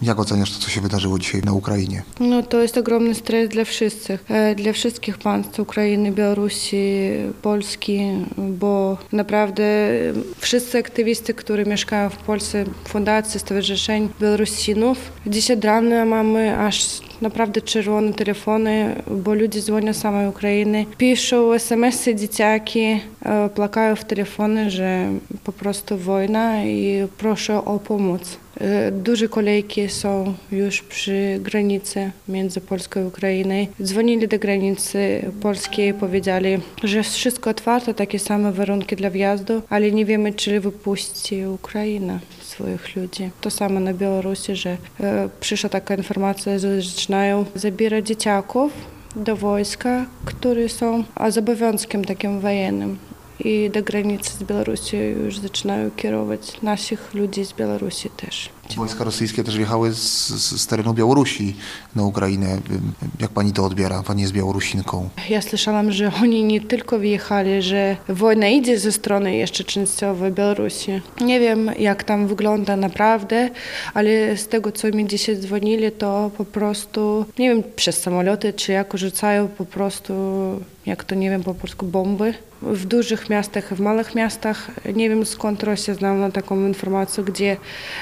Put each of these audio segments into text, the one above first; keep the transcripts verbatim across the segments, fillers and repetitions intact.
Jak oceniasz to, co się wydarzyło dzisiaj na Ukrainie? No to jest ogromny stres dla wszystkich, dla wszystkich państw Ukrainy, Białorusi, Polski, bo naprawdę wszyscy aktywiści, którzy mieszkają w Polsce, fundacji, stowarzyszeń Białorusinów, dzisiaj rano mamy aż naprawdę czerwone telefony, bo ludzie dzwonią z samej Ukrainy, piszą es em esy dzieciaki, plakają w telefony, że po prostu wojna i proszę o pomoc. Duże kolejki są już przy granicy między Polską i Ukrainą. Dzwonili do granicy polskiej i powiedzieli, że jest wszystko otwarte, takie same warunki dla wjazdu, ale nie wiemy, czy wypuści Ukraina swoich ludzi. To samo na Białorusi, że e, przyszła taka informacja, że zaczynają zabierać dzieciaków do wojska, które są z obowiązkiem takim wojennym. I do granicy z Białorusią już zaczynają kierować naszych ludzi z Białorusi też. Wojska rosyjskie też wjechały z, z terenu Białorusi na Ukrainę. Jak pani to odbiera? Pani jest Białorusinką. Ja słyszałam, że oni nie tylko wjechali, że wojna idzie ze strony jeszcze częściowej Białorusi. Nie wiem, jak tam wygląda naprawdę, ale z tego, co mi dzisiaj dzwonili, to po prostu, nie wiem, przez samoloty, czy jak rzucają po prostu, jak to nie wiem, po polsku bomby. W dużych miastach, w małych miastach, nie wiem skąd Rosja znała taką informację, gdzie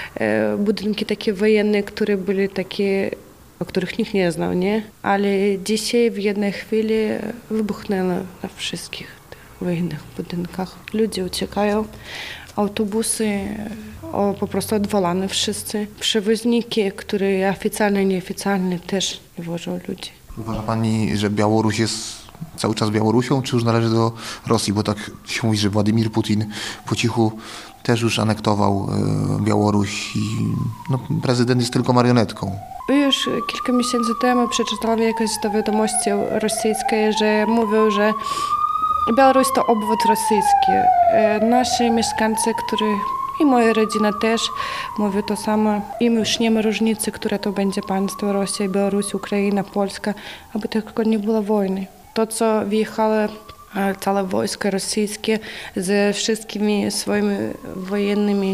e, budynki takie wojenne, które były takie, o których nikt nie znał, nie? Ale dzisiaj w jednej chwili wybuchnęło na wszystkich tych wojennych budynkach. Ludzie uciekają, autobusy o, po prostu odwalane wszyscy. Przewoźniki, które oficjalne, nieoficjalne, też nie wożą ludzi. Uważa pani, że Białoruś jest cały czas Białorusią, czy już należy do Rosji? Bo tak się mówi, że Władimir Putin po cichu też już anektował e, Białoruś i no, prezydent jest tylko marionetką. Już kilka miesięcy temu przeczytałam jakieś to wiadomości rosyjskie, że mówią, że Białoruś to obwód rosyjski. E, nasi mieszkańcy, którzy i moja rodzina też mówi to samo. Im już nie ma różnicy, które to będzie państwo, Rosja, Białoruś, Ukraina, Polska, aby tylko nie było wojny. To, co wjechało całe wojsko rosyjskie ze wszystkimi swoimi wojennymi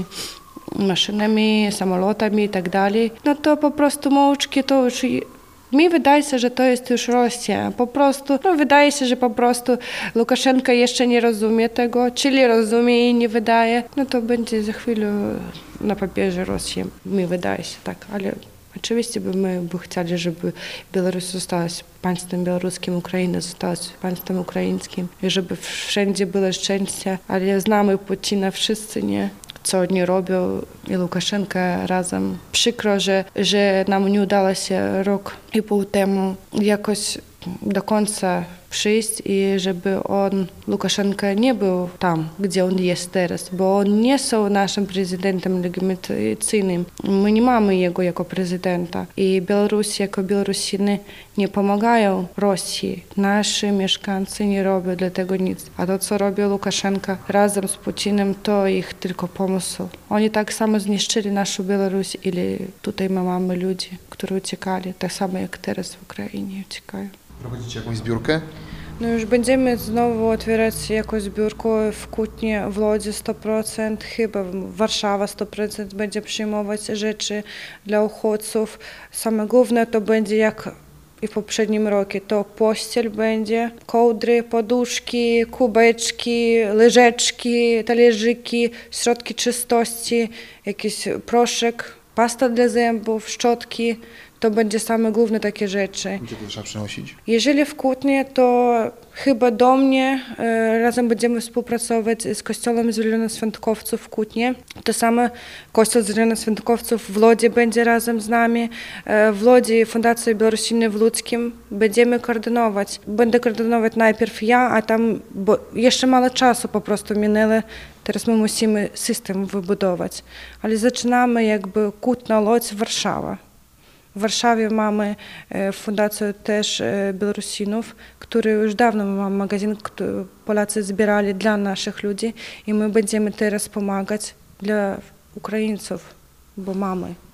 maszynami, samolotami i tak dalej, no to po prostu małczki to już... Mi wydaje się, że to jest już Rosja. Po prostu, no wydaje się, że po prostu Łukaszenko jeszcze nie rozumie tego, czyli rozumie i nie wydaje, no to będzie za chwilę na papierze Rosja. Mi wydaje się tak, ale oczywiście by my by chcieli, żeby Białoruś została państwem białoruskim, Ukraina została państwem ukraińskim i żeby wszędzie było szczęście, ale znamy Putina wszyscy, nie? Co oni robią i Łukaszenka razem. Przykro, że, że nam nie udało się rok i pół temu jakoś do końca przyjść i żeby on, Łukaszenka, nie był tam, gdzie on jest teraz, bo on nie jest naszym prezydentem legitymacyjnym. My nie mamy jego jako prezydenta i Białoruś jako Białorusiny nie pomagają Rosji. Nasi mieszkańcy nie robią dla tego nic. A to, co robi Łukaszenka razem z Putinem, to ich tylko pomysł. Oni tak samo zniszczyli naszą Białoruś, ile tutaj my mamy ludzi, którzy uciekali, tak samo jak teraz w Ukrainie uciekają. Prowadzicie jakąś zbiórkę? No już będziemy znowu otwierać jakąś zbiórkę w Kutnie, w Łodzi sto procent, chyba Warszawa sto procent będzie przyjmować rzeczy dla uchodźców. Same główne to będzie jak i w poprzednim roku, to pościel będzie, kołdry, poduszki, kubeczki, łyżeczki, talerzyki, środki czystości, jakiś proszek, pasta dla zębów, szczotki. To będzie same główne takie rzeczy. Gdzie to trzeba przynosić? Jeżeli w Kutnie, to chyba do mnie e, razem będziemy współpracować z Kościołem Zielonoświątkowców w Kutnie. To samo Kościół Zielonoświątkowców w Łodzi będzie razem z nami. E, w Łodzi Fundacja Białorusiny w Łódzkim będziemy koordynować. Będę koordynować najpierw ja, a tam, bo jeszcze mało czasu po prostu minęło. Teraz my musimy system wybudować. Ale zaczynamy jakby Kutna, Łódź, Warszawa. W Warszawie mamy fundację też Białorusinów, który już dawno mamy magazyn, który Polacy zbierali dla naszych ludzi i my będziemy teraz pomagać dla Ukraińców, bo mamy.